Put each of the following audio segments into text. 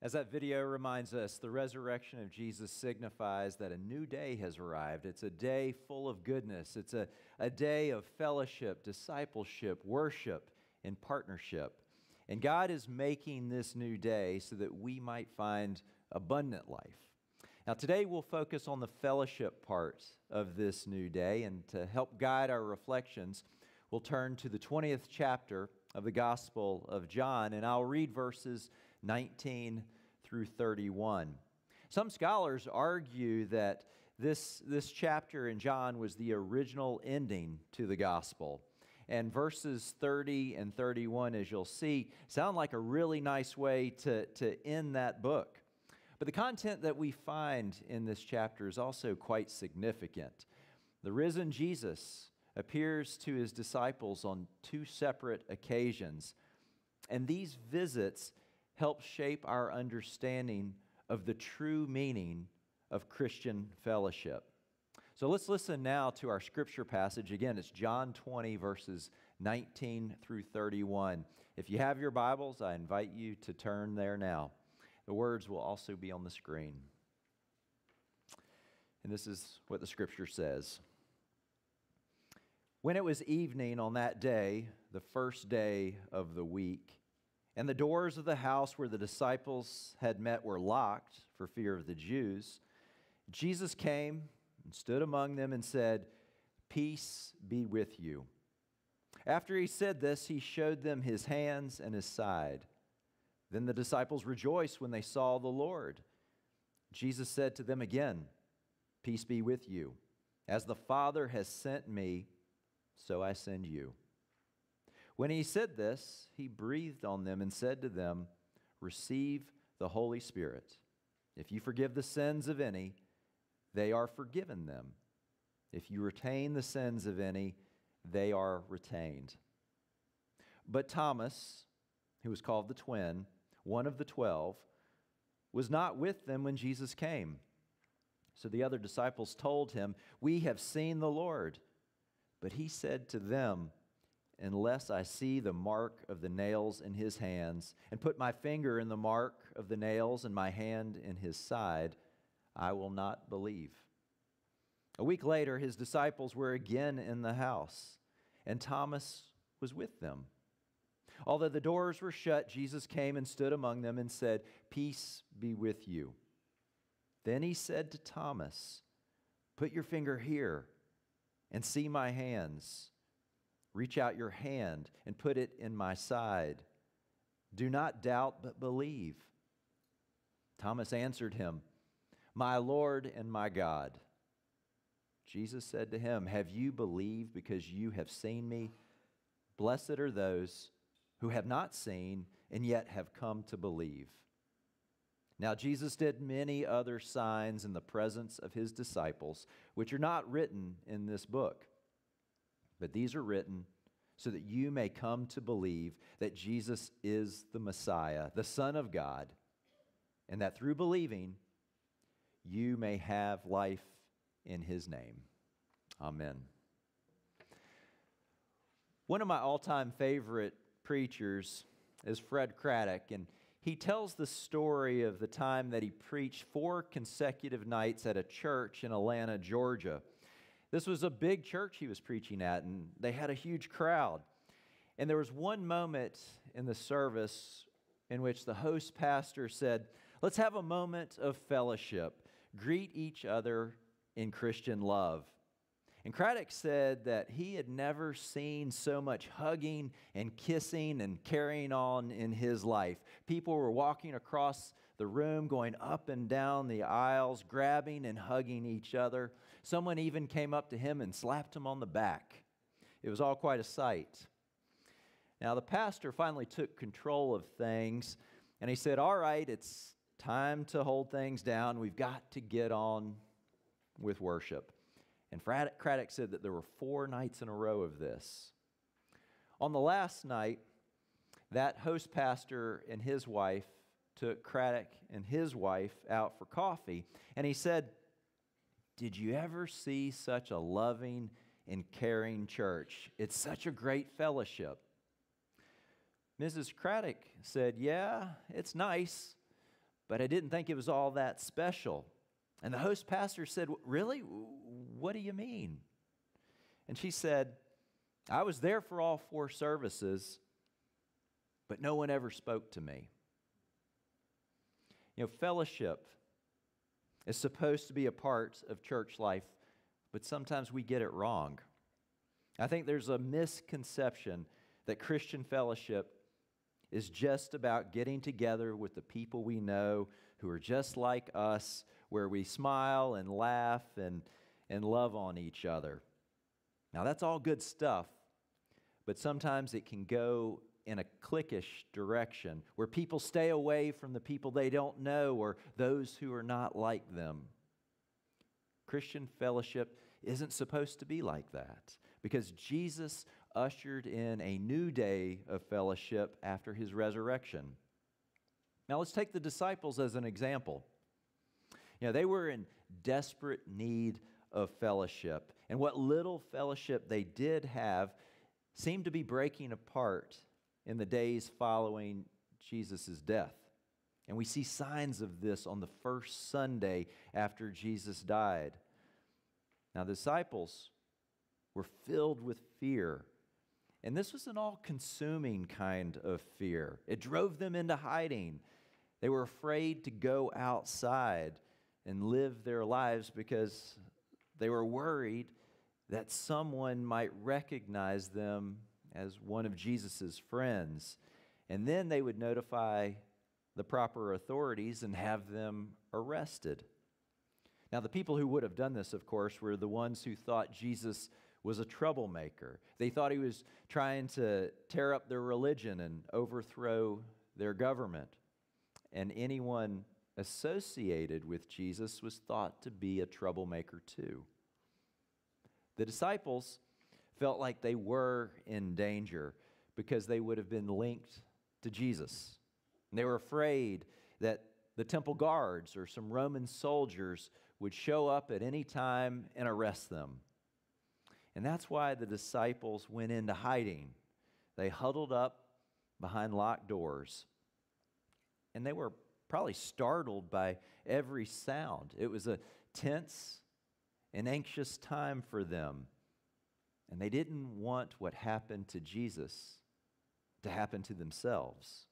As that video reminds us, the resurrection of Jesus signifies that a new day has arrived. It's a day full of goodness. It's a day of fellowship, discipleship, worship, and partnership. And God is making this new day so that we might find abundant life. Now, today we'll focus on the fellowship part of this new day, and to help guide our reflections, we'll turn to the 20th chapter of the Gospel of John, and I'll read verses 19 through 31. Some scholars argue that this chapter in John was the original ending to the Gospel. And verses 30 and 31, as you'll see, sound like a really nice way to end that book. But the content that we find in this chapter is also quite significant. The risen Jesus appears to his disciples on two separate occasions, and these visits help shape our understanding of the true meaning of Christian fellowship. So let's listen now to our scripture passage. Again, it's John 20, verses 19 through 31. If you have your Bibles, I invite you to turn there now. The words will also be on the screen. And this is what the scripture says. When it was evening on that day, the first day of the week, and the doors of the house where the disciples had met were locked for fear of the Jews, Jesus came and stood among them and said, "Peace be with you." After he said this, he showed them his hands and his side. Then the disciples rejoiced when they saw the Lord. Jesus said to them again, "Peace be with you. As the Father has sent me, so I send you." When he said this, he breathed on them and said to them, "Receive the Holy Spirit. If you forgive the sins of any, they are forgiven them. If you retain the sins of any, they are retained." But Thomas, who was called the twin, one of the 12, was not with them when Jesus came. So the other disciples told him, "We have seen the Lord." But he said to them, "Unless I see the mark of the nails in his hands, and put my finger in the mark of the nails and my hand in his side, I will not believe." A week later, his disciples were again in the house, and Thomas was with them. Although the doors were shut, Jesus came and stood among them and said, "Peace be with you." Then he said to Thomas, "Put your finger here and see my hands. Reach out your hand and put it in my side. Do not doubt, but believe." Thomas answered him, "My Lord and my God." Jesus said to him, "Have you believed because you have seen me? Blessed are those who have not seen and yet have come to believe." Now Jesus did many other signs in the presence of his disciples, which are not written in this book. But these are written so that you may come to believe that Jesus is the Messiah, the Son of God, and that through believing, you may have life in his name. Amen. One of my all-time favorite preachers is Fred Craddock, and he tells the story of the time that he preached 4 consecutive nights at a church in Atlanta, Georgia. This was a big church he was preaching at, and they had a huge crowd. And there was one moment in the service in which the host pastor said, "Let's have a moment of fellowship. Greet each other in Christian love." And Craddock said that he had never seen so much hugging and kissing and carrying on in his life. People were walking across the room, going up and down the aisles, grabbing and hugging each other. Someone even came up to him and slapped him on the back. It was all quite a sight. Now, the pastor finally took control of things, and he said, "All right, it's time to hold things down. We've got to get on with worship." And Craddock said that there were 4 nights in a row of this. On the last night, that host pastor and his wife took Craddock and his wife out for coffee. And he said, "Did you ever see such a loving and caring church? It's such a great fellowship." Mrs. Craddock said, "Yeah, it's nice, but I didn't think it was all that special. And the host pastor said, really? What do you mean? And she said, I was there for all 4 services, but no one ever spoke to me. You know, fellowship is supposed to be a part of church life, but sometimes we get it wrong. I think there's a misconception that Christian fellowship is just about getting together with the people we know who are just like us, where we smile and laugh and love on each other. Now, that's all good stuff, but sometimes it can go in a cliquish direction where people stay away from the people they don't know or those who are not like them. Christian fellowship isn't supposed to be like that because Jesus ushered in a new day of fellowship after his resurrection. Now, let's take the disciples as an example. You know, they were in desperate need of fellowship, and what little fellowship they did have seemed to be breaking apart in the days following Jesus' death. And we see signs of this on the first Sunday after Jesus died. Now, the disciples were filled with fear, and this was an all-consuming kind of fear. It drove them into hiding. They were afraid to go outside and live their lives because they were worried that someone might recognize them as one of Jesus' friends, and then they would notify the proper authorities and have them arrested. Now, the people who would have done this, of course, were the ones who thought Jesus was a troublemaker. They thought he was trying to tear up their religion and overthrow their government. And anyone associated with Jesus was thought to be a troublemaker too. The disciples felt like they were in danger because they would have been linked to Jesus. And they were afraid that the temple guards or some Roman soldiers would show up at any time and arrest them. And that's why the disciples went into hiding. They huddled up behind locked doors. And they were probably startled by every sound. It was a tense and anxious time for them. And they didn't want what happened to Jesus to happen to themselves.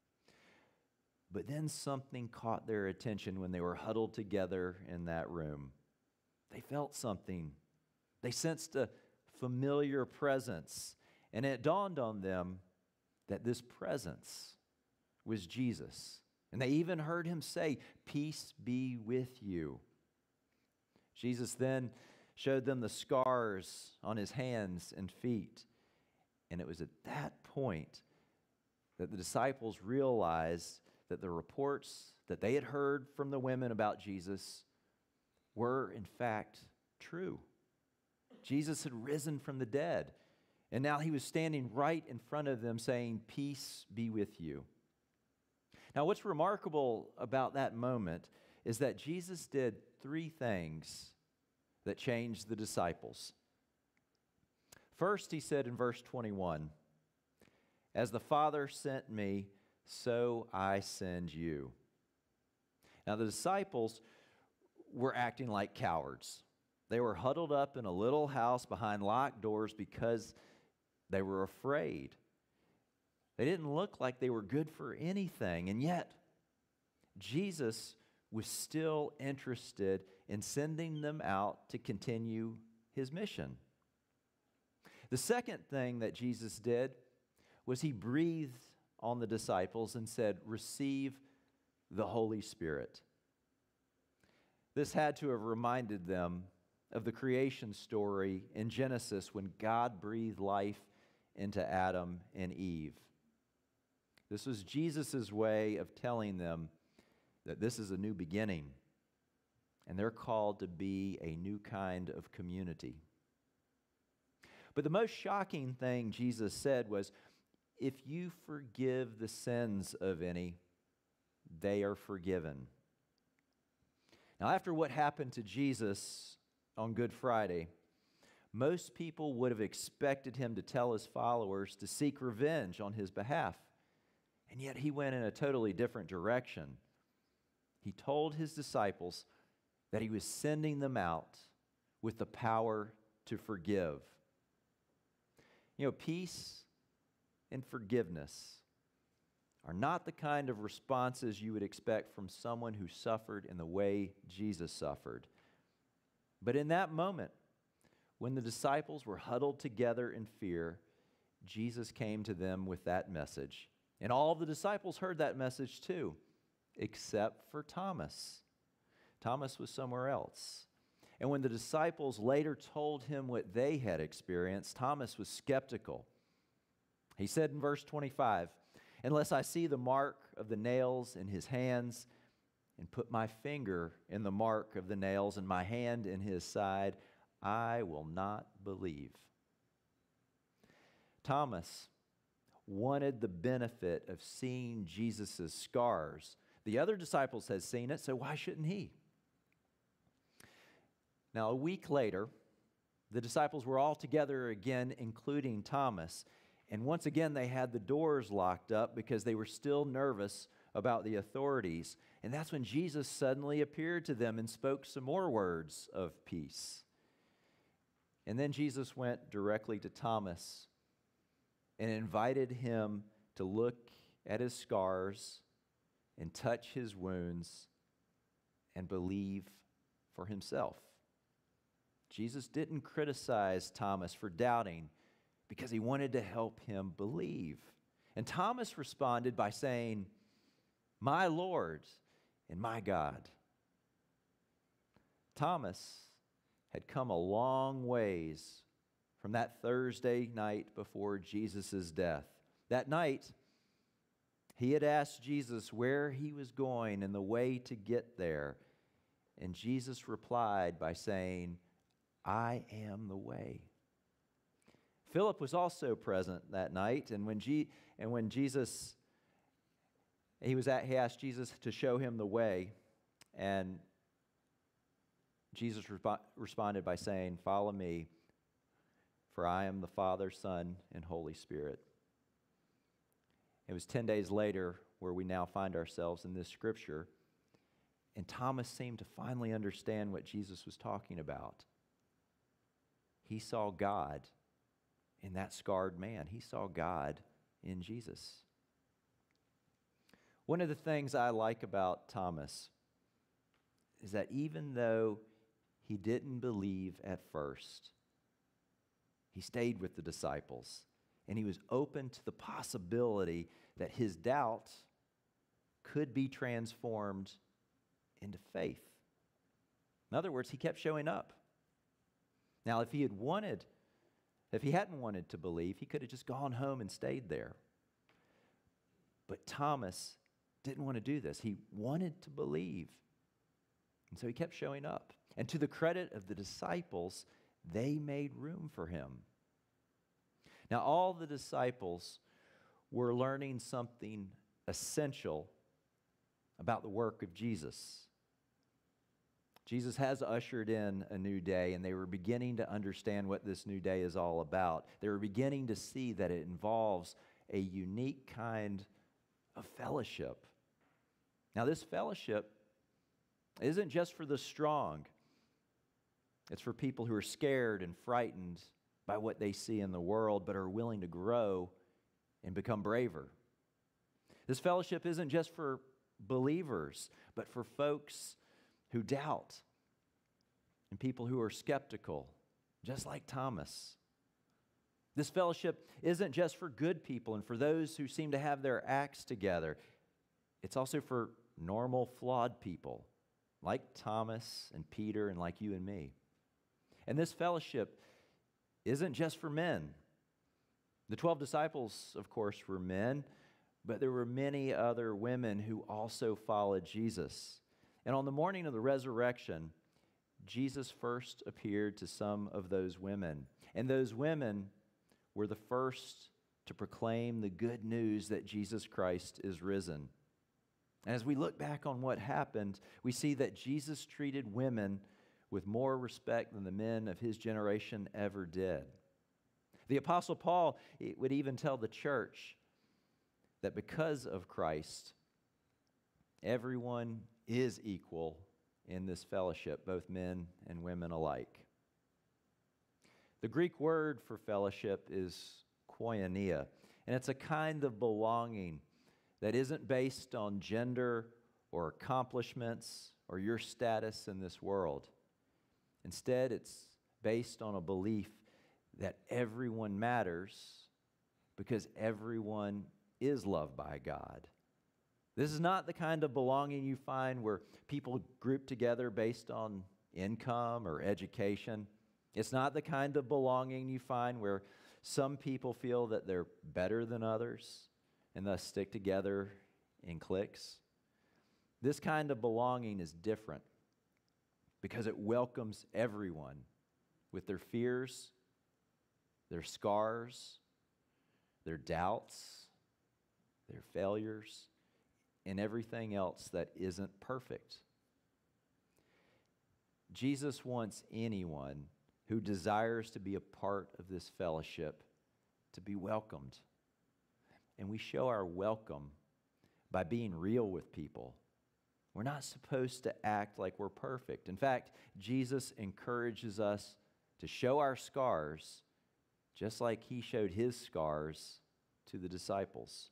But then something caught their attention when they were huddled together in that room. They felt something. They sensed a familiar presence. And it dawned on them that this presence was Jesus. And they even heard him say, "Peace be with you." Jesus then showed them the scars on his hands and feet. And it was at that point that the disciples realized that the reports that they had heard from the women about Jesus were, in fact, true. Jesus had risen from the dead, and now he was standing right in front of them saying, "Peace be with you." Now, what's remarkable about that moment is that Jesus did 3 things that changed the disciples. First, he said in verse 21, "As the Father sent me, so I send you." Now, the disciples were acting like cowards. They were huddled up in a little house behind locked doors because they were afraid. They didn't look like they were good for anything, and yet Jesus was still interested in sending them out to continue his mission. The second thing that Jesus did was he breathed on the disciples and said, "Receive the Holy Spirit." This had to have reminded them of the creation story in Genesis when God breathed life into Adam and Eve. This was Jesus' way of telling them that this is a new beginning, and they're called to be a new kind of community. But the most shocking thing Jesus said was, "If you forgive the sins of any, they are forgiven." Now, after what happened to Jesus on Good Friday, most people would have expected him to tell his followers to seek revenge on his behalf. And yet he went in a totally different direction. he told his disciples that he was sending them out with the power to forgive. You know, peace and forgiveness are not the kind of responses you would expect from someone who suffered in the way Jesus suffered. But in that moment, when the disciples were huddled together in fear, Jesus came to them with that message. And all the disciples heard that message too, except for Thomas. Thomas was somewhere else. And when the disciples later told him what they had experienced, Thomas was skeptical. He said in verse 25, "Unless I see the mark of the nails in his hands and put my finger in the mark of the nails and my hand in his side, I will not believe." Thomas wanted the benefit of seeing Jesus' scars. The other disciples had seen it, so why shouldn't he? Now, a week later, the disciples were all together again, including Thomas. And once again, they had the doors locked up because they were still nervous about the authorities. And that's when Jesus suddenly appeared to them and spoke some more words of peace. And then Jesus went directly to Thomas and invited him to look at his scars and touch his wounds and believe for himself. Jesus didn't criticize Thomas for doubting because he wanted to help him believe. And Thomas responded by saying, "My Lord and my God." Thomas had come a long ways from that Thursday night before Jesus' death. That night, he had asked Jesus where he was going and the way to get there. And Jesus replied by saying, "I am the way." Philip was also present that night, and when Jesus, he asked Jesus to show him the way, and Jesus responded by saying, "Follow me, for I am the Father, Son, and Holy Spirit." It was 10 days later where we now find ourselves in this scripture, and Thomas seemed to finally understand what Jesus was talking about. He saw God in that scarred man. He saw God in Jesus. One of the things I like about Thomas is that even though he didn't believe at first, he stayed with the disciples, and he was open to the possibility that his doubt could be transformed into faith. In other words, he kept showing up. Now, if he hadn't wanted to believe, he could have just gone home and stayed there. But Thomas didn't want to do this. He wanted to believe. And so he kept showing up. And to the credit of the disciples, they made room for him. Now, all the disciples were learning something essential about the work of Jesus. Jesus has ushered in a new day, and they were beginning to understand what this new day is all about. They were beginning to see that it involves a unique kind of fellowship. Now, this fellowship isn't just for the strong. It's for people who are scared and frightened by what they see in the world, but are willing to grow and become braver. This fellowship isn't just for believers, but for folks who doubt and people who are skeptical, just like Thomas. This fellowship isn't just for good people and for those who seem to have their acts together. It's also for normal, flawed people like Thomas and Peter and like you and me. And this fellowship isn't just for men. The 12 disciples, of course, were men, but there were many other women who also followed Jesus. And on the morning of the resurrection, Jesus first appeared to some of those women. And those women were the first to proclaim the good news that Jesus Christ is risen. And as we look back on what happened, we see that Jesus treated women with more respect than the men of his generation ever did. The Apostle Paul would even tell the church that because of Christ Everyone is equal in this fellowship, both men and women alike. The Greek word for fellowship is koinonia, and it's a kind of belonging that isn't based on gender or accomplishments or your status in this world. Instead, it's based on a belief that everyone matters because everyone is loved by God. This is not the kind of belonging you find where people group together based on income or education. It's not the kind of belonging you find where some people feel that they're better than others and thus stick together in cliques. This kind of belonging is different because it welcomes everyone with their fears, their scars, their doubts, their failures, and everything else that isn't perfect. Jesus wants anyone who desires to be a part of this fellowship to be welcomed. And we show our welcome by being real with people. We're not supposed to act like we're perfect. In fact, Jesus encourages us to show our scars just like he showed his scars to the disciples.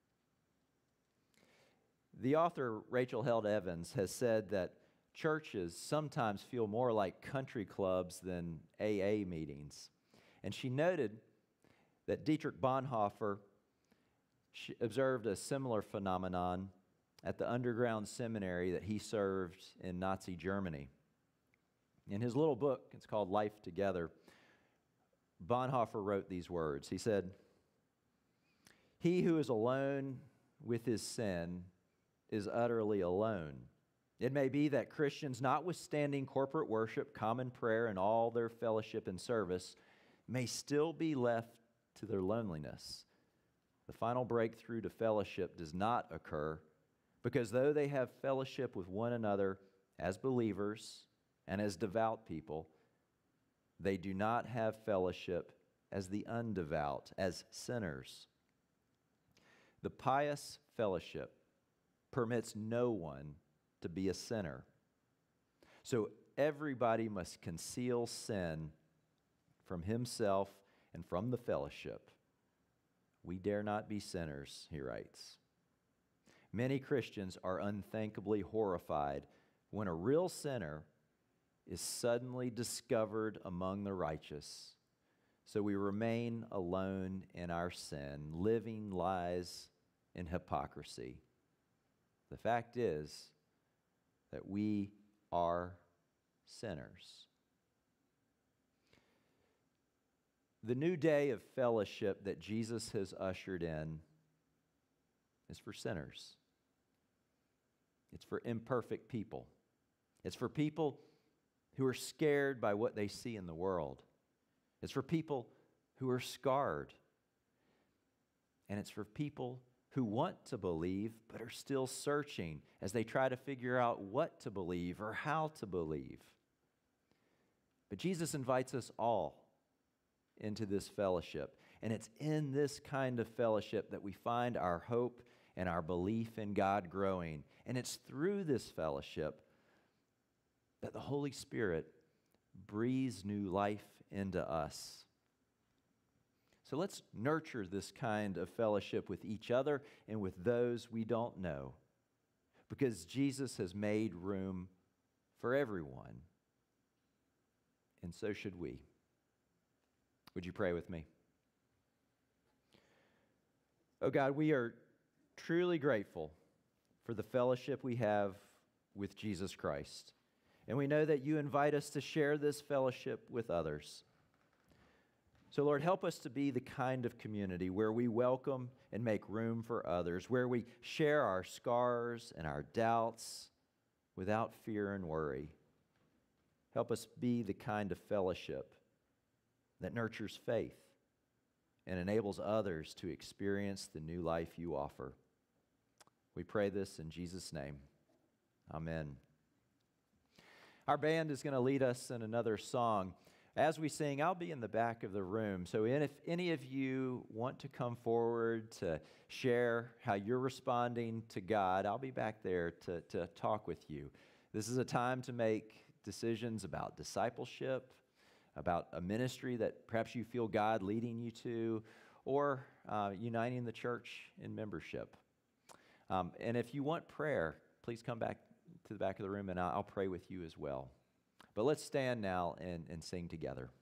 The author Rachel Held Evans has said that churches sometimes feel more like country clubs than AA meetings. And she noted that Dietrich Bonhoeffer observed a similar phenomenon at the underground seminary that he served in Nazi Germany. In his little book, it's called Life Together, Bonhoeffer wrote these words. He said, "He who is alone with his sin is utterly alone. It may be that Christians, notwithstanding corporate worship, common prayer, and all their fellowship and service, may still be left to their loneliness. The final breakthrough to fellowship does not occur because though they have fellowship with one another as believers and as devout people, they do not have fellowship as the undevout, as sinners. The pious fellowship permits no one to be a sinner. So everybody must conceal sin from himself and from the fellowship. We dare not be sinners," he writes. Many Christians are unthinkably horrified when a real sinner is suddenly discovered among the righteous. So we remain alone in our sin, living lies in hypocrisy. The fact is that we are sinners. The new day of fellowship that Jesus has ushered in is for sinners. It's for imperfect people. It's for people who are scared by what they see in the world. It's for people who are scarred. And it's for people who want to believe but are still searching as they try to figure out what to believe or how to believe. But Jesus invites us all into this fellowship. And it's in this kind of fellowship that we find our hope and our belief in God growing. And it's through this fellowship that the Holy Spirit breathes new life into us. So let's nurture this kind of fellowship with each other and with those we don't know, because Jesus has made room for everyone, and so should we. Would you pray with me? Oh God, we are truly grateful for the fellowship we have with Jesus Christ. And we know that you invite us to share this fellowship with others. So Lord, help us to be the kind of community where we welcome and make room for others, where we share our scars and our doubts without fear and worry. Help us be the kind of fellowship that nurtures faith and enables others to experience the new life you offer. We pray this in Jesus' name. Amen. Our band is going to lead us in another song, As we sing, I'll be in the back of the room. So if any of you want to come forward to share how you're responding to God, I'll be back there to talk with you. This is a time to make decisions about discipleship, about a ministry that perhaps you feel God leading you to, or uniting the church in membership. And if you want prayer, please come back to the back of the room and I'll pray with you as well. But let's stand now and sing together.